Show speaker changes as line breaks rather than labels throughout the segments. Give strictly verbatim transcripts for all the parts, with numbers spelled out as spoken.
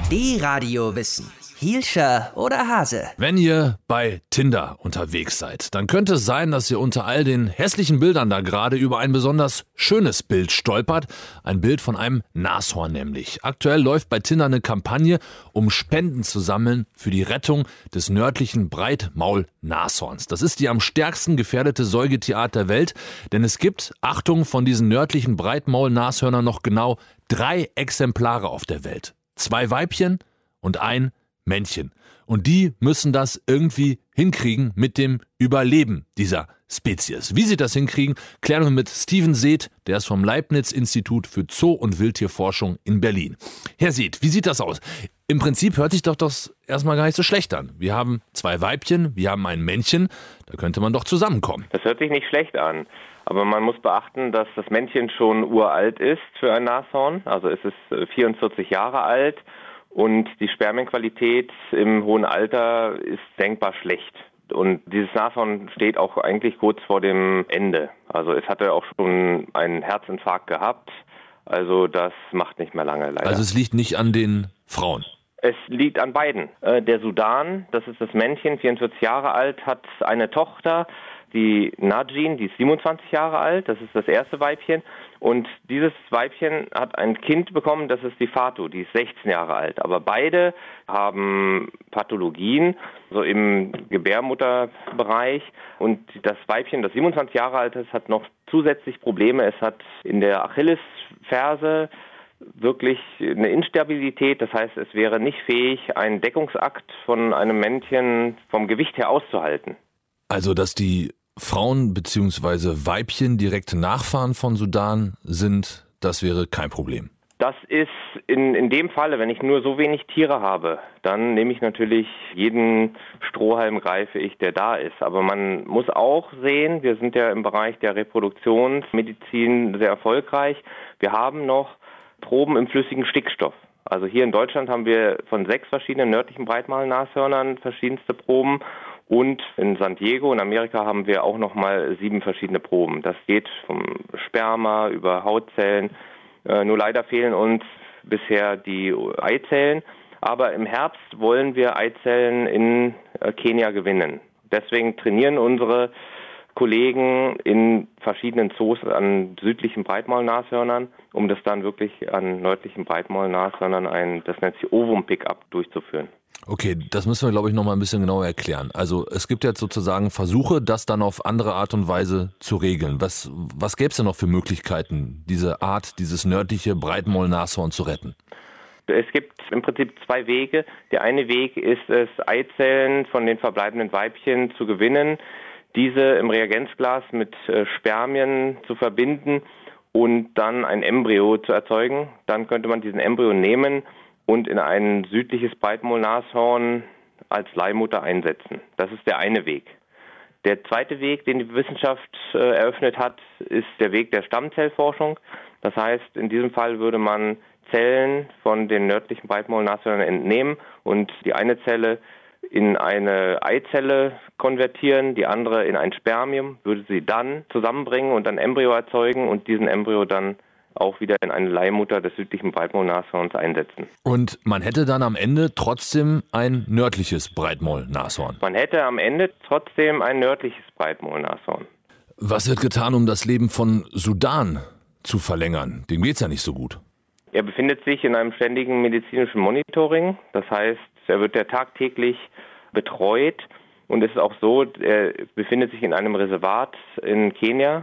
D-Radio Wissen. Hielscher oder Hase?
Wenn ihr bei Tinder unterwegs seid, dann könnte es sein, dass ihr unter all den hässlichen Bildern da gerade über ein besonders schönes Bild stolpert. Ein Bild von einem Nashorn nämlich. Aktuell läuft bei Tinder eine Kampagne, um Spenden zu sammeln für die Rettung des nördlichen Breitmaul-Nashorns. Das ist die am stärksten gefährdete Säugetierart der Welt, denn es gibt, Achtung, von diesen nördlichen Breitmaul-Nashörnern noch genau drei Exemplare auf der Welt. Zwei Weibchen und ein Männchen. Und die müssen das irgendwie hinkriegen mit dem Überleben dieser Spezies. Wie sie das hinkriegen, klären wir mit Steven Seeth, der ist vom Leibniz-Institut für Zoo- und Wildtierforschung in Berlin. Herr Seeth, wie sieht das aus? Im Prinzip hört sich doch das erstmal gar nicht so schlecht an. Wir haben zwei Weibchen, wir haben ein Männchen, da könnte man doch zusammenkommen.
Das hört sich nicht schlecht an. Aber man muss beachten, dass das Männchen schon uralt ist für ein Nashorn. Also es ist vierundvierzig Jahre alt. Und die Spermienqualität im hohen Alter ist denkbar schlecht. Und dieses Nashorn steht auch eigentlich kurz vor dem Ende. Also es hatte auch schon einen Herzinfarkt gehabt. Also das macht nicht mehr lange leider.
Also es liegt nicht an den Frauen?
Es liegt an beiden. Der Sudan, das ist das Männchen, vierundvierzig Jahre alt, hat eine Tochter. Die Najin, die ist siebenundzwanzig Jahre alt, das ist das erste Weibchen. Und dieses Weibchen hat ein Kind bekommen, das ist die Fatu, die ist sechzehn Jahre alt. Aber beide haben Pathologien, so im Gebärmutterbereich. Und das Weibchen, das siebenundzwanzig Jahre alt ist, hat noch zusätzlich Probleme. Es hat in der Achillesferse wirklich eine Instabilität. Das heißt, es wäre nicht fähig, einen Deckungsakt von einem Männchen vom Gewicht her auszuhalten.
Also, dass die Frauen bzw. Weibchen direkte Nachfahren von Sudan sind, das wäre kein Problem.
Das ist in, in dem Falle, wenn ich nur so wenig Tiere habe, dann nehme ich natürlich jeden Strohhalm, greife ich, der da ist. Aber man muss auch sehen, wir sind ja im Bereich der Reproduktionsmedizin sehr erfolgreich. Wir haben noch Proben im flüssigen Stickstoff. Also hier in Deutschland haben wir von sechs verschiedenen nördlichen Breitmaul-Nashörnern verschiedenste Proben. Und in San Diego in Amerika haben wir auch nochmal sieben verschiedene Proben. Das geht vom Sperma über Hautzellen. Äh, nur leider fehlen uns bisher die Eizellen. Aber im Herbst wollen wir Eizellen in äh, Kenia gewinnen. Deswegen trainieren unsere Kollegen in verschiedenen Zoos an südlichen Breitmaul-Nashörnern, um das dann wirklich an nördlichen Breitmaul-Nashörnern ein, das nennt sich Ovum-Pickup, durchzuführen.
Okay, das müssen wir, glaube ich, noch mal ein bisschen genauer erklären. Also es gibt jetzt sozusagen Versuche, das dann auf andere Art und Weise zu regeln. Was, was gäbe es denn noch für Möglichkeiten, diese Art, dieses nördliche Breitmaul-Nashorn zu retten?
Es gibt im Prinzip zwei Wege. Der eine Weg ist es, Eizellen von den verbleibenden Weibchen zu gewinnen, diese im Reagenzglas mit äh, Spermien zu verbinden und dann ein Embryo zu erzeugen. Dann könnte man diesen Embryo nehmen und in ein südliches Breitmaul-Nashorn als Leihmutter einsetzen. Das ist der eine Weg. Der zweite Weg, den die Wissenschaft äh, eröffnet hat, ist der Weg der Stammzellforschung. Das heißt, in diesem Fall würde man Zellen von den nördlichen Breitmaul-Nashörnern entnehmen und die eine Zelle in eine Eizelle konvertieren, die andere in ein Spermium, würde sie dann zusammenbringen und ein Embryo erzeugen und diesen Embryo dann auch wieder in eine Leihmutter des südlichen Breitmaul-Nashorns einsetzen.
Und man hätte dann am Ende trotzdem ein nördliches Breitmaul-Nashorn?
Man hätte am Ende trotzdem ein nördliches Breitmaul-Nashorn.
Was wird getan, um das Leben von Sudan zu verlängern? Dem geht's ja nicht so gut.
Er befindet sich in einem ständigen medizinischen Monitoring. Das heißt, er wird ja tagtäglich betreut. Und es ist auch so, er befindet sich in einem Reservat in Kenia.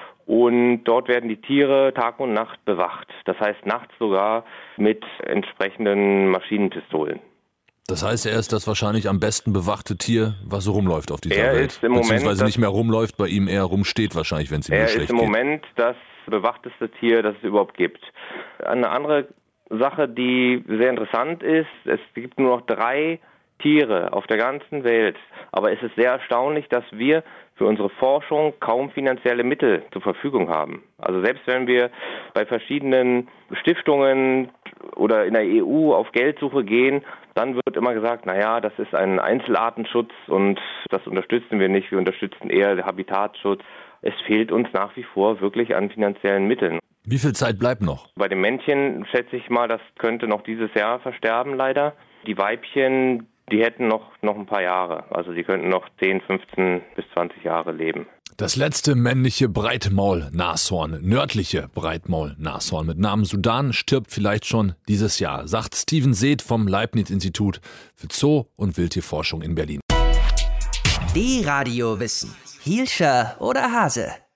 Und dort werden die Tiere Tag und Nacht bewacht. Das heißt nachts sogar mit entsprechenden Maschinenpistolen.
Das heißt, er ist das wahrscheinlich am besten bewachte Tier, was so rumläuft auf dieser
er
Welt.
Ist im
Beziehungsweise
Moment
nicht mehr rumläuft, bei ihm eher rumsteht wahrscheinlich, wenn es ihm
nicht
schlecht geht.
Er ist im Moment das bewachteste Tier, das es überhaupt gibt. Eine andere Sache, die sehr interessant ist, es gibt nur noch drei Tiere auf der ganzen Welt. Aber es ist sehr erstaunlich, dass wir für unsere Forschung kaum finanzielle Mittel zur Verfügung haben. Also selbst wenn wir bei verschiedenen Stiftungen oder in der E U auf Geldsuche gehen, dann wird immer gesagt, naja, das ist ein Einzelartenschutz und das unterstützen wir nicht. Wir unterstützen eher den Habitatschutz. Es fehlt uns nach wie vor wirklich an finanziellen Mitteln.
Wie viel Zeit bleibt noch?
Bei den Männchen schätze ich mal, das könnte noch dieses Jahr versterben leider. Die Weibchen, die hätten noch, noch ein paar Jahre. Also die könnten noch zehn, fünfzehn bis zwanzig Jahre leben.
Das letzte männliche Breitmaul-Nashorn, nördliche Breitmaul-Nashorn mit Namen Sudan, stirbt vielleicht schon dieses Jahr, sagt Steven Seeth vom Leibniz-Institut für Zoo- und Wildtierforschung in Berlin.
Die Radio Wissen. Hielscher oder Hase?